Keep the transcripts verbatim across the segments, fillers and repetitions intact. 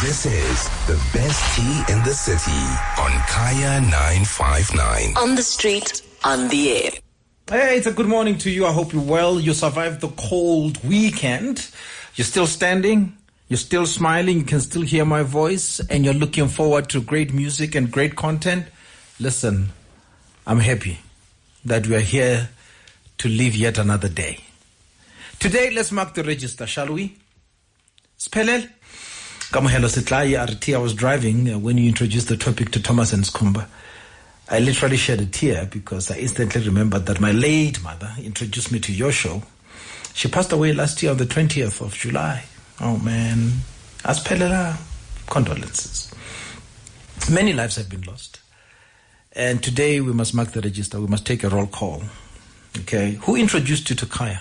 This is the best tea in the city on Kaya nine five nine. On the street, on the air. Hey, it's a good morning to you. I hope you're well. You survived the cold weekend. You're still standing. You're still smiling. You can still hear my voice. And you're looking forward to great music and great content. Listen, I'm happy that we are here to live yet another day. Today, let's mark the register, shall we? Spelel. Kamohelo Sitlai R T. I was driving uh, when you introduced the topic to Thomas and Skumba. I literally shed a tear because I instantly remembered that my late mother introduced me to your show. She passed away last year on the twentieth of July. Oh man. Aspelela. Condolences. Many lives have been lost. And today we must mark the register. We must take a roll call. Okay. Who introduced you to Kaya?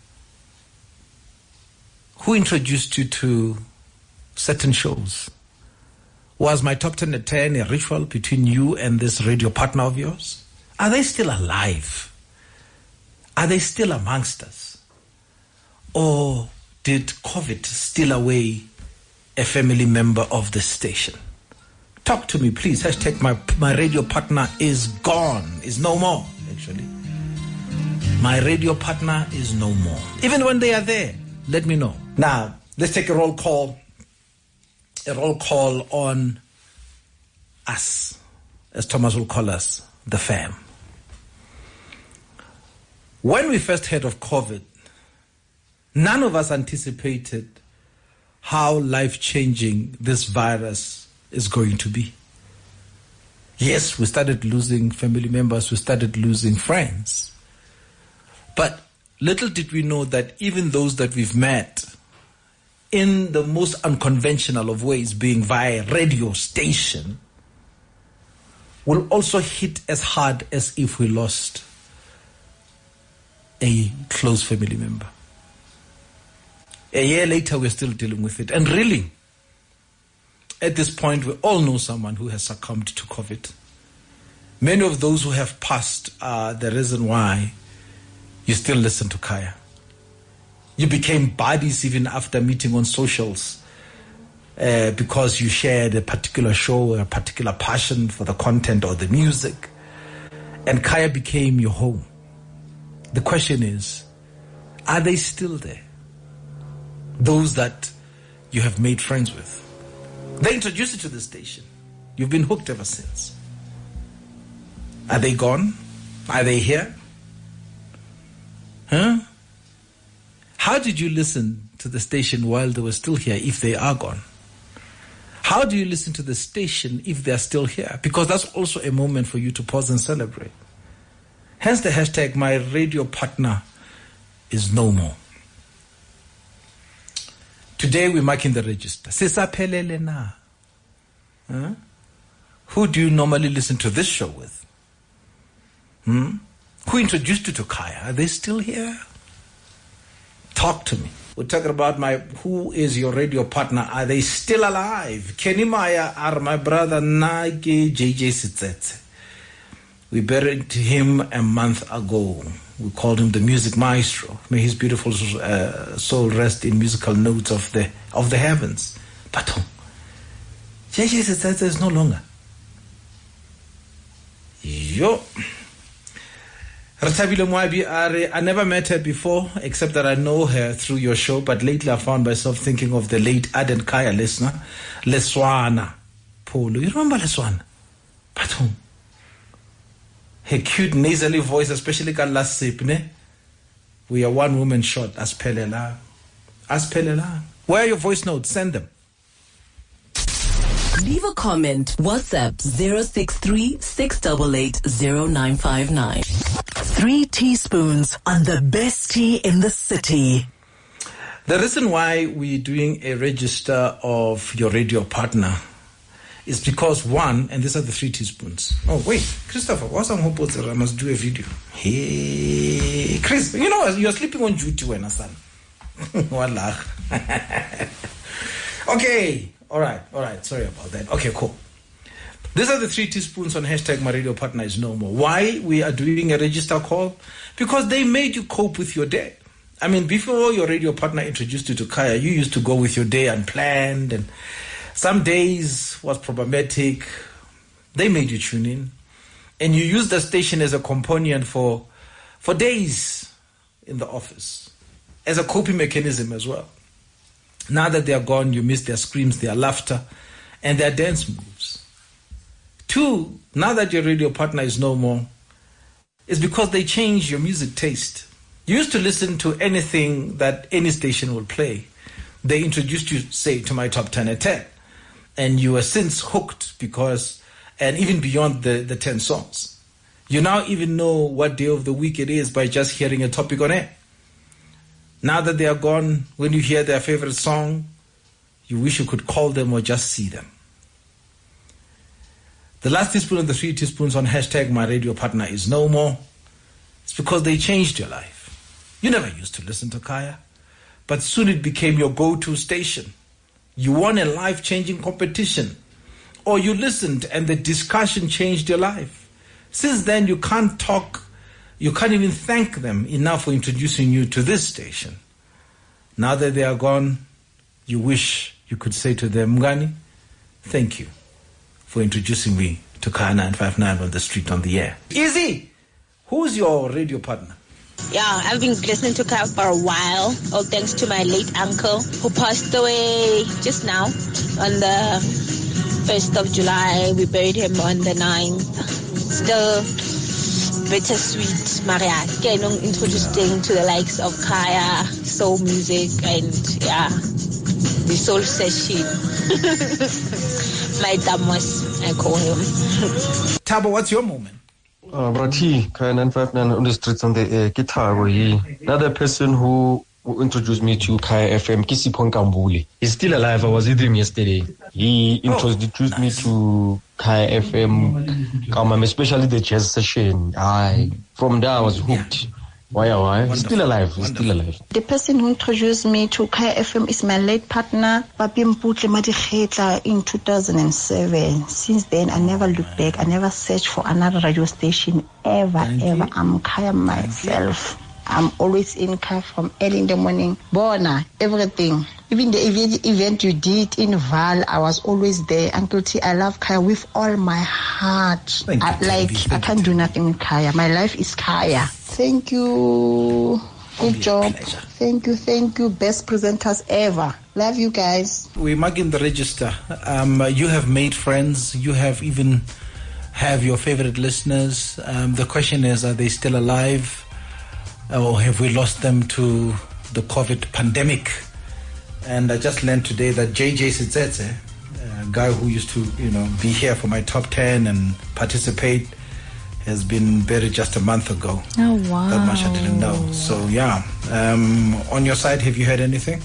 Who introduced you to certain shows? Was my top ten at ten a ritual between you and this radio partner of yours? Are they still alive? Are they still amongst us? Or did COVID steal away a family member of the station? Talk to me, please. Hashtag my, my radio partner is gone, is no more, actually. My radio partner is no more. Even when they are there, let me know. Now, let's take a roll call. A roll call on us, as Thomas will call us, the fam. When we first heard of COVID, none of us anticipated how life-changing this virus is going to be. Yes, we started losing family members, we started losing friends. But little did we know that even those that we've met in the most unconventional of ways, being via radio station, will also hit as hard as if we lost a close family member. A year later, we're still dealing with it. And really, at this point, we all know someone who has succumbed to COVID. Many of those who have passed are the reason why you still listen to Kaya. You became buddies even after meeting on socials uh, because you shared a particular show, a particular passion for the content or the music. And Kaya became your home. The question is, are they still there? Those that you have made friends with. They introduced you to the station. You've been hooked ever since. Are they gone? Are they here? Huh? How did you listen to the station while they were still here if they are gone? How do you listen to the station if they are still here? Because that's also a moment for you to pause and celebrate. Hence the hashtag, my radio partner is no more. Today we're marking the register. Sisaphelele na. Huh? Who do you normally listen to this show with? Hmm? Who introduced you to Kaya? Are they still here? Talk to me. We're talking about my, who is your radio partner? Are they still alive? Kenny Maya are my brother Nage J J Sitsetse. We buried him a month ago. We called him the music maestro. May his beautiful uh, soul rest in musical notes of the of the heavens. But J J Sitsetse is no longer. Yo. Ratabile Mwabi Are, I never met her before, except that I know her through your show, but lately I found myself thinking of the late Aden Kaya listener, Leswana Polo. You remember Leswana? Patung. Her cute nasally voice, especially Kalasipne. We are one woman short, Aspelela. Aspelela. Where are your voice notes? Send them. Leave a comment. WhatsApp zero six three, six eight eight, zero nine five nine. Three teaspoons on the best tea in the city. The reason why we're doing a register of your radio partner is because one, and these are the three teaspoons. Oh, wait, Christopher, what's on hope I must do a video? Hey, Chris, you know, you're sleeping on duty when I son. Wallah. Okay, all right, all right, sorry about that. Okay, cool. These are the three teaspoons on hashtag my radio partner is no more. Why we are doing a register call? Because they made you cope with your day. I mean, before your radio partner introduced you to Kaya, you used to go with your day unplanned and Some days was problematic. They made you tune in. And you used the station as a companion for, for days in the office, as a coping mechanism as well. Now that they are gone, you miss their screams, their laughter, and their dance moves. Two, now that your radio partner is no more, it's because they changed your music taste. You used to listen to anything that any station would play. They introduced you, say, to my top ten at ten. And you were since hooked because, and even beyond the, the ten songs. You now even know what day of the week it is by just hearing a topic on air. Now that they are gone, when you hear their favorite song, you wish you could call them or just see them. The last teaspoon and the three teaspoons on hashtag my radio partner is no more. It's because they changed your life. You never used to listen to Kaya, but soon it became your go-to station. You won a life-changing competition, or you listened and the discussion changed your life. Since then, you can't talk, you can't even thank them enough for introducing you to this station. Now that they are gone, you wish you could say to them, Mngani, thank you for introducing me to Kaya nine five nine on the street, on the air. Easy! Who's your radio partner? Yeah, I've been listening to Kaya for a while. All thanks to my late uncle who passed away just now on the first of July. We buried him on the ninth. Still bittersweet. Maria, again, introducing to the likes of Kaya, soul music, and yeah, the soul session. My Damos, I call him. Tabo, what's your moment? Uh, Brati, Kaya nine five nine on the streets on the air. Guitar, he. Another person who, who introduced me to Kaya F M, Kisipon Kambuli. He's still alive. I was with him yesterday. He introduced oh, nice. me to Kaya F M, especially the jazz session. I From there, I was hooked. Yeah. Why, why? He's still alive. He's still alive. The person who introduced me to Kaya F M is my late partner, Papi Mputle Madikhetla, in two thousand seven. Since then, I never looked back. I never searched for another radio station ever, Thank ever. You. I'm Kaya myself. I'm always in Kaya from early in the morning. Bona, everything. Even the event, event you did in Val, I was always there. Uncle T, I love Kaya with all my heart. Thank I, you, like, Thank I can't do nothing with Kaya. My life is Kaya. Thank you. Good job. Thank you, thank you. Best presenters ever. Love you guys. We mark in the register. Um, you have made friends. You have even have your favorite listeners. Um, the question is, are they still alive? Or have we lost them to the COVID pandemic? And I just learned today that J J Sitsetse, a guy who used to, you know, be here for my top ten and participate, has been buried just a month ago. Oh, wow. That much I didn't know. So, yeah. Um, on your side, have you heard anything?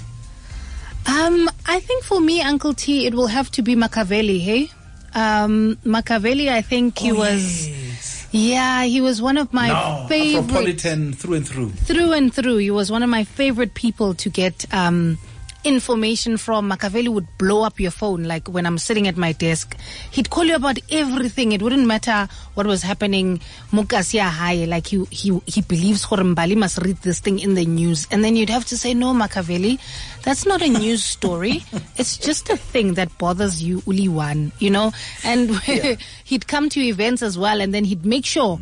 Um, I think for me, Uncle T, it will have to be Machiavelli, hey? Um, Machiavelli, I think he oh, was... Yes. Yeah, he was one of my no, favorite... Afropolitan through and through. Through and through. He was one of my favorite people to get... Um, information from. Machiavelli would blow up your phone, like when I'm sitting at my desk. He'd call you about everything. It wouldn't matter what was happening. Mukasia high, like he he he believes Mbali must read this thing in the news, and then you'd have to say, no, Machiavelli, that's not a news story. It's just a thing that bothers you, Uli one, you know. And yeah. He'd come to events as well, and then he'd make sure.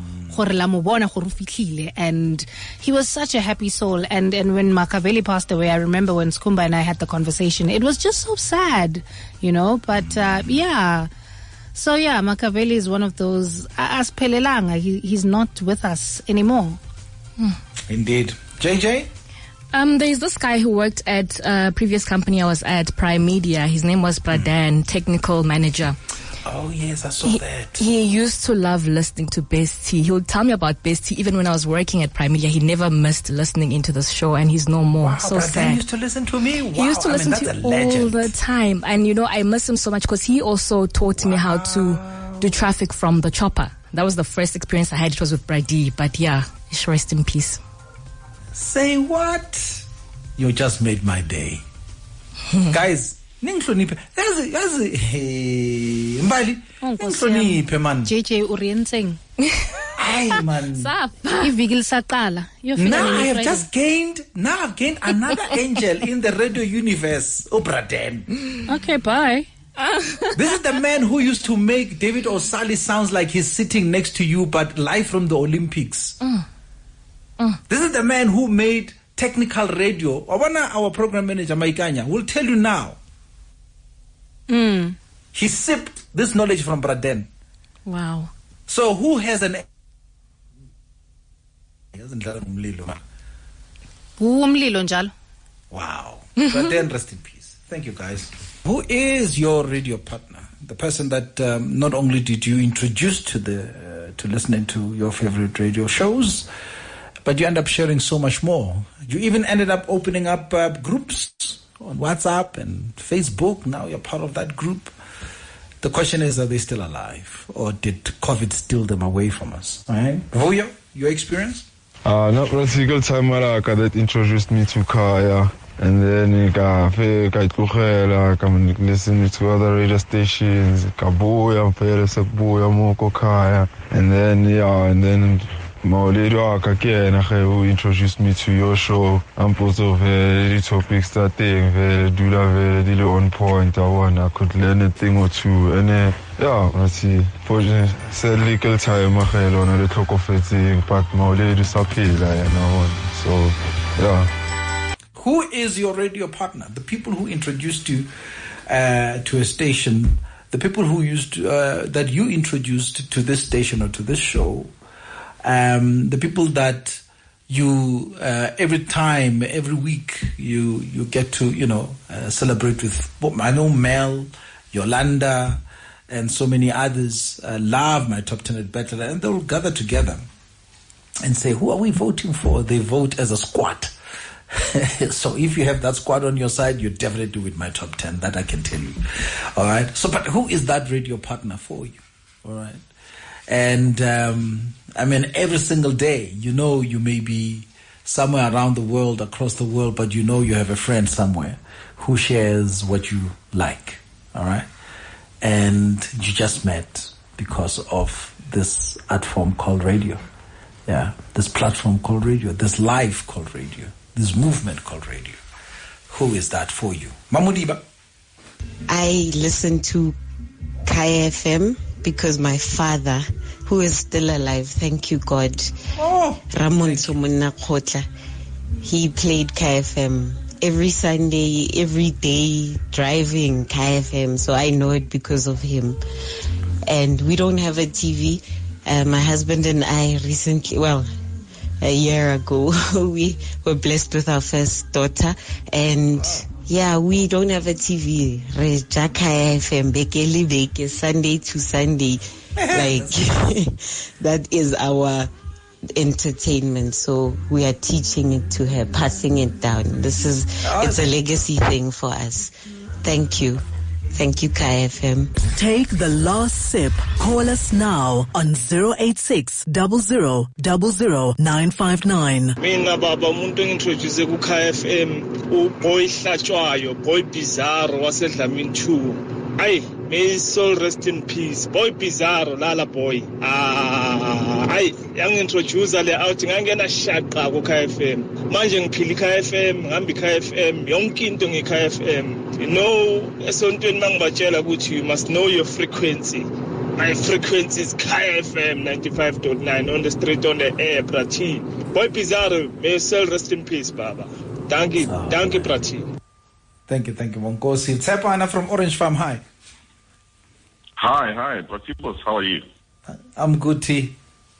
And he was such a happy soul. And and when Machiavelli passed away, I remember when Skumba and I had the conversation, it was just so sad, you know. But uh, yeah, so yeah, Machiavelli is one of those. As Pelelanga, he, he's not with us anymore. Hmm. Indeed. J J? Um, there's this guy who worked at a previous company I was at, Prime Media. His name was Bradan, mm. technical manager. Oh, yes, I saw he, that. He used to love listening to Best T. He would tell me about Best T even when I was working at Prime Media. He never missed listening into this show, and he's no more. Wow, so but sad. He used to listen to me? Wow, he used to I listen mean, to me all the time. And, you know, I miss him so much because he also taught wow. me how to do traffic from the chopper. That was the first experience I had. It was with Brady. But, yeah, rest in peace. Say what? You just made my day. Guys, ningihloniphe yazi yazi hey Mbali ningihloniphe man J J urienseng ay man iviki lisaqala now I have just gained now I've gained another angel in the radio universe. Oh Braden, okay, bye. This is the man who used to make David Osali sounds like he's sitting next to you, but live from the Olympics. Mm. Mm. This is the man who made technical radio. Our program manager, Maikanya, will tell you now. Mm. He sipped this knowledge from Braden. Wow. So who has an... Wow. Braden, rest in peace. Thank you, guys. Who is your radio partner? The person that um, not only did you introduce to the uh, to listening to your favorite radio shows, but you end up sharing so much more. You even ended up opening up uh, groups on WhatsApp and Facebook. Now you're part of that group. The question is, are they still alive? Or did COVID steal them away from us? All right? Vuyo, your experience? Uh, not a single time Malaka that introduced me to Kaya. And then I come listen to other radio stations, Kabuya, Peresabuya, Moko Kaya. And then, yeah, and then Maulid again, who introduced me to your show. I'm also very topics that thing, very do that very really on point. I want, I could learn a thing or two. And then, yeah, let's see. For said legal time, I had on the talk of a thing, but Maulid is up here, so, yeah. Who is your radio partner? The people who introduced you uh, to a station, the people who used uh, that you introduced to this station or to this show, um, the people that you uh, every time, every week you you get to you know uh, celebrate with. I know Mel, Yolanda, and so many others uh, love my top ten at Better, and they'll gather together and say, "Who are we voting for?" They vote as a squad. So if you have that squad on your side, you're definitely with my top ten. That I can tell you. All right. So, but who is that radio partner for you? All right. And um, I mean, every single day, you know, you may be somewhere around the world, across the world, but you know you have a friend somewhere who shares what you like. All right. And you just met because of this art form called radio. Yeah. This platform called radio. This life called radio. This movement called radio. Who is that for you? Mamudiba. I listen to Kaya F M because my father, who is still alive, thank you God, oh, Ramon Somona Khotla, he played Kaya F M every Sunday, every day, driving Kaya F M, so I know it because of him. And we don't have a T V. Uh, my husband and I recently, well, a year ago, we were blessed with our first daughter, and yeah, we don't have a T V. Kaya F M, Sunday to Sunday, like that is our entertainment. So we are teaching it to her, passing it down. This is it's a legacy thing for us. Thank you. Thank you, Kaya F M. Take the last sip. Call us now on zero eight six, zero zero zero zero nine five nine. Mina baba umuntu ngintroduce ku Kaya F M u Boy Hlatshwayo, Boy Bizarro waseDlamini two. Ay, may his soul rest in peace. Boy Bizarro, Lala Boy. Ah, ay, yang introduce le outing ngangena shaqa ku Kaya F M. Manje ngiphila Kaya F M, ngihambi Kaya F M, yonke into nge Kaya F M. You know, esontweni mangibatshela ukuthi you must know your frequency. My frequency is Kaya F M ninety-five point nine on the street, on the air, Prati. Boy Bizarro, may your soul rest in peace, Baba. Thank you, oh. Thank you, Prati. Thank you, thank you, Monkosi. Tsepana from Orange Farm, hi. Hi, hi, Pratipos, how are you? I'm good, T.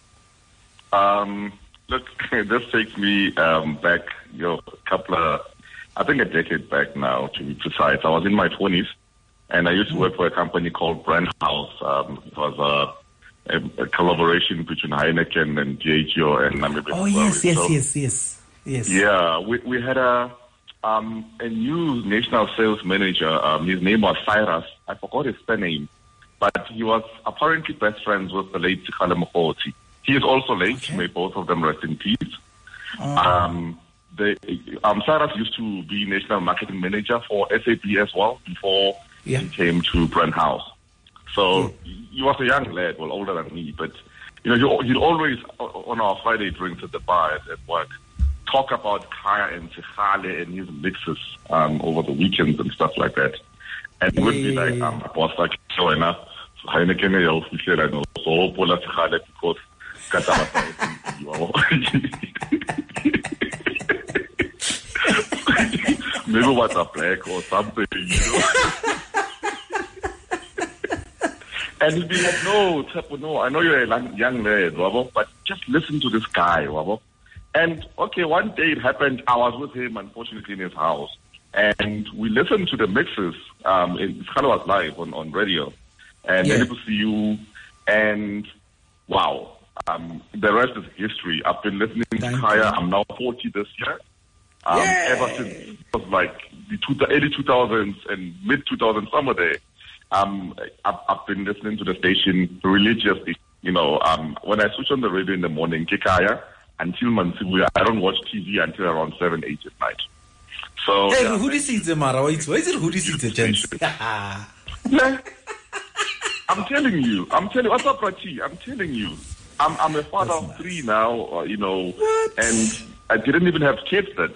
Um, look, this takes me um, back, you know, a couple of, I think a decade back now, to be precise. I was in my twenties, and I used to work for a company called Brand House. Um, it was a, a, a collaboration between Heineken and D H O and Namibia. Oh, yes, yes, so, yes, yes, yes. Yeah, we, we had a um, a new national sales manager. Um, his name was Cyrus. I forgot his surname, but he was apparently best friends with the late Sikhala Mokgotsi. He is also late. Okay. May both of them rest in peace. Oh. Um, The, um, Cyrus used to be national marketing manager for S A P as well before yeah. he came to Brand House. So yeah. he was a young lad, well, older than me, but you know, he'd always, on our Friday drinks at the bar at, at work, talk about Kaya and Sekgale and his mixes um, over the weekends and stuff like that. and would be like, um, boss, like, so enough. Heineken else, we said, I know, so Pola Tikhale because Kataba, maybe what's a black or something, you know. And he'd be like, no, Tepo, no, I know you're a young lad, Wabo, but just listen to this guy, Wabo. And, okay, one day it happened, I was with him, unfortunately, in his house. And we listened to the mixes. Um, it kind of was live on, on radio. And Yeah. then to see you, and wow, um, the rest is history. I've been listening to Kaya. I'm now forty this year. Um, ever since it was like the two, early two thousands and mid two thousands, somewhere there. Um, I've, I've been listening to the station religiously. You know, um, when I switch on the radio in the morning, Kikaya, until Mansibuya, I don't watch T V until around seven, eight at night. So Hey, yeah, who is it, Mara? Why is it who is it, gents? I'm telling you, I'm telling you, what's up, Rachi? I'm telling you, I'm I'm a father of three now, uh, you know, and I didn't even have kids then.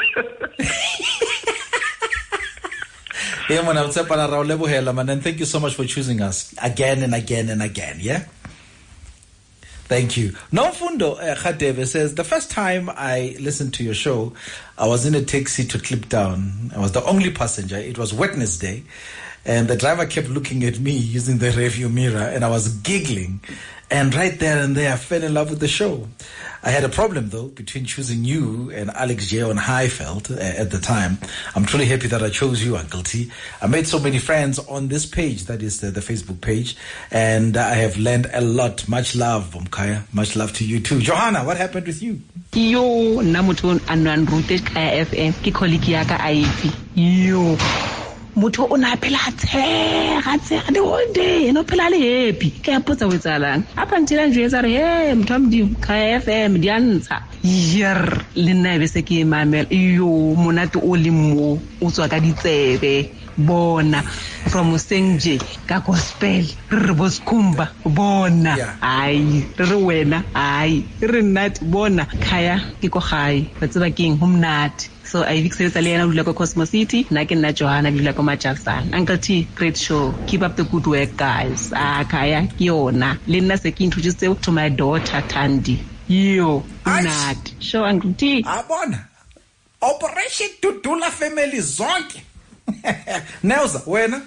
Yeah, man, I'm Tsepana Rao Lebohela, man, and thank you so much for choosing us again and again and again, yeah? Thank you. Nomfundo uh, Khadebe says, the first time I listened to your show, I was in a taxi to Kliptown. I was the only passenger. It was Wednesday. And the driver kept looking at me using the rearview mirror, and I was giggling. And right there and there, I fell in love with the show. I had a problem, though, between choosing you and Alex J on Highveld uh, at the time. I'm truly happy that I chose you, Uncle T. I made so many friends on this page, that is the, the Facebook page, and I have learned a lot. Much love, Mkaya. Much love to you, too. Johanna, what happened with you? Yo, namutu ananrooted Kaya F M, ki colleague yaka I P. Yo. Motho o na phela tshega tshega the whole day no phela le happy ke apotsa wetsalang apa ntila nje etsa re hey mthamdi Kaya F M diantsha yer le nna be se ke mamela yo monate o le mo o tswa ka ditsebe bona from Senje ka gospel re boskumba bona ai re wena ai re nat bona Kaya ke ko gae ba tseba keng homnat. So I fixed Lena Lako Cosmo City, Nakin Johanna Lako Machasan. Uncle T, great show. Keep up the good work, guys. Ah, Kaya, Yona. Lena Seki introduced to my daughter Tandy. Yo, not. Show Uncle T. Abona. Operation Tutula Family Zonke. Nelsa, wena?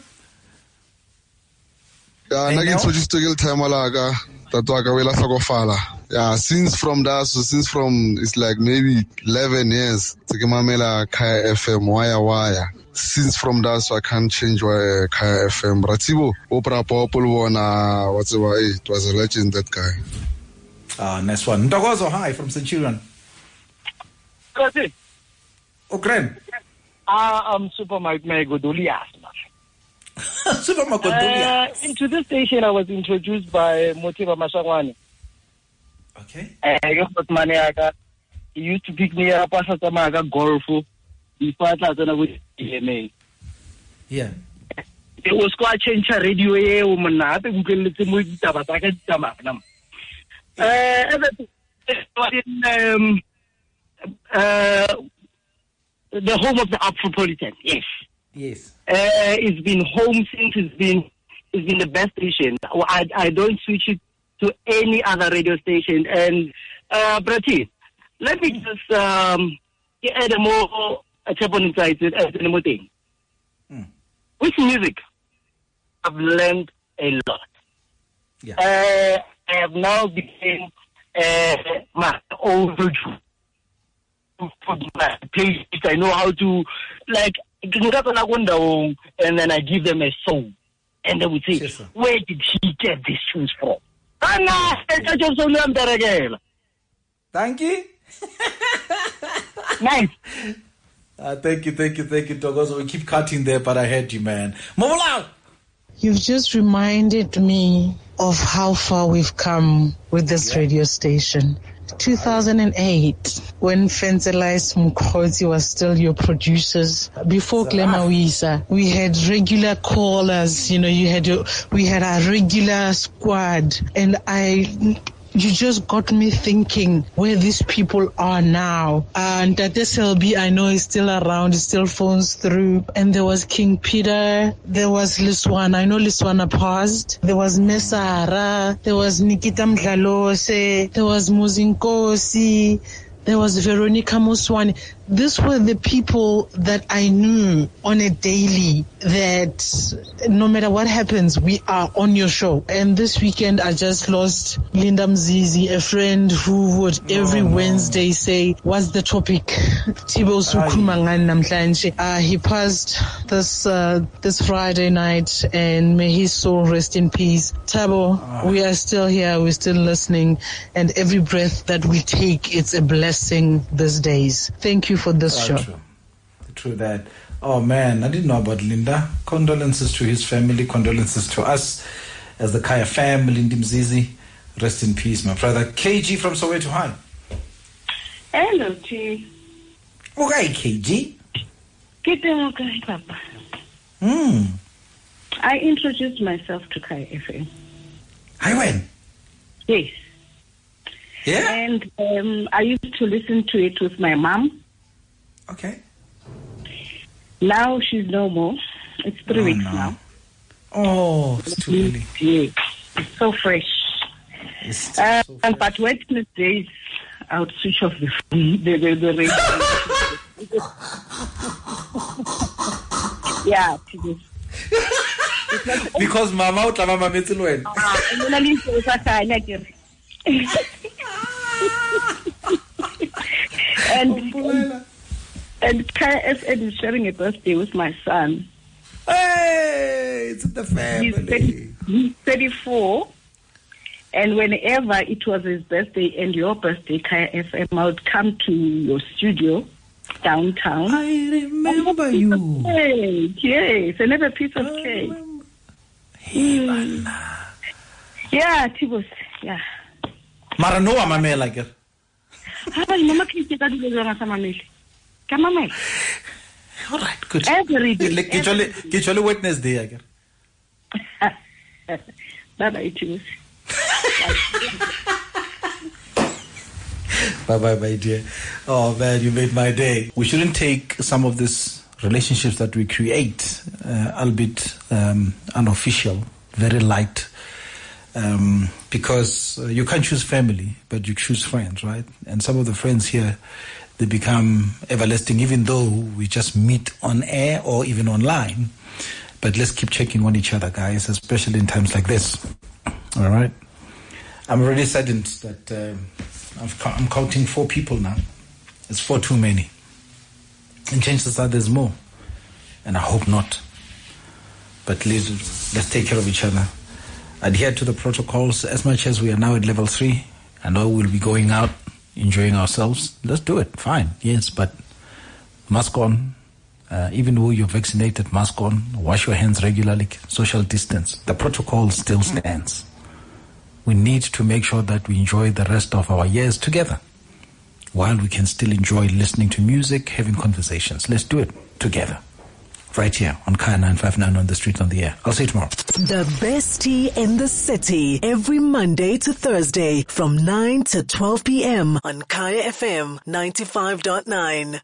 Yeah, I introduced to Gil Tamalaga, Tatwaka Wela Sakofala. Yeah, since from that, so since from, it's like maybe eleven years, Tekemamela Kaya F M, Waya Waya. Since from that, so I can't change why Kaya F M. Ratibo, Opera Popul one, whatever, it was a legend, that guy. Ah, nice one. Ntokozo, hi, from Centurion. Kasi. Ukren. Ah, I'm Super Mike Godolias. Super Godolias. Uh, into this station, I was introduced by Motiba Mashangwani. Okay. Uh, he used to pick me up as a maga golf before I started with D M A. Yeah. It was quite change a radio a woman not a Google little more tabataka tamaknam. Uh um uh the home of the Afropolitan, yes. Yes. Uh it's been home since it's been it's been the best station. I I don't switch it to any other radio station. And uh Brati, let me just um add a more a chap on inside add a more thing. Mm. With music, I've learned a lot. Yeah. Uh, I have now become uh, my own my playlist. I know how to like and then I give them a song and they would say, yes, where did he get these tunes from? Thank you. Nice. Uh, thank you, thank you, thank you, Togozo. We keep cutting there, but I heard you, man. Mola! You've just reminded me of how far we've come with this yeah. radio station. two thousand eight, when Fenzelais Mukhozi was still your producers. Before Glemawisa, we had regular callers, you know, you had your, we had our regular squad. And I you just got me thinking where these people are now. And that S L B, I know, is still around, he still phones through. And there was King Peter, there was Liswana, I know Liswana passed. There was Mesara, there was Nikita Mdlalose, there was Muzinkosi, there was Veronica Muswani. These were the people that I knew on a daily, that no matter what happens, we are on your show. And this weekend, I just lost Linda Mzizi, a friend who would every oh, no. Wednesday say, what's the topic? Tibo Sukumangan Namtlanje. Uh, he passed this, uh, this Friday night, and may his soul rest in peace. Tabo, oh. we are still here, we're still listening, and every breath that we take, it's a blessing these days. Thank you for this oh, show. True. True that. Oh man, I didn't know about Linda. Condolences to his family, condolences to us as the Kaya family. Linda Mzizi, rest in peace, my brother. K G from Soweto, hi. Hello, T. Okay, K G. Okay, Papa. Hmm. I introduced myself to Kaya F M. I went. Yes. Yeah. And um, I used to listen to it with my mom. Okay. Now she's no more. It's three oh, weeks no. now. Oh, it's too early. Yeah. It's so fresh. It's uh, so fresh. But Wednesdays, I would switch off the phone, the, the, the radio. Yeah. Because Mama utla mama metsilweni. Ah, and then I used like and and, and Kaya F M is sharing a birthday with my son. Hey, it's the family. He's, thirty, he's thirty-four, and whenever it was his birthday and your birthday, Kaya F M, I would come to your studio downtown. I remember you. Cake. Yes, another piece of cake. Hey, mm. Yeah, Tibos. Yeah. Mara no amamela ke. Ha ba mama ke ke ka dilo tsona sa mamele. Ka mamela. All right, good. Every day. Ke tshole ke tshole Wednesday again. Bye bye Tibos. Bye bye, my dear. Oh man, you made my day. We shouldn't take some of these relationships that we create, uh, albeit um, unofficial, very light. Um, because uh, you can't choose family, but you choose friends, right? And some of the friends here, they become everlasting, even though we just meet on air or even online. But let's keep checking on each other, guys, especially in times like this. All right? I'm already saddened that uh, I've, I'm counting four people now. It's four too many. And chances are there's more. And I hope not. But please, let's take care of each other. Adhere to the protocols as much as we are now at level three. I know we'll be going out, enjoying ourselves. Let's do it. Fine. Yes, but mask on. Uh, even though you're vaccinated, mask on. Wash your hands regularly. Social distance. The protocol still stands. We need to make sure that we enjoy the rest of our years together while we can still enjoy listening to music, having conversations. Let's do it together. Right here on Kaya nine five nine on the street on the air. I'll see you tomorrow. The best tea in the city every Monday to Thursday from nine to twelve p.m. on Kaya F M ninety-five point nine.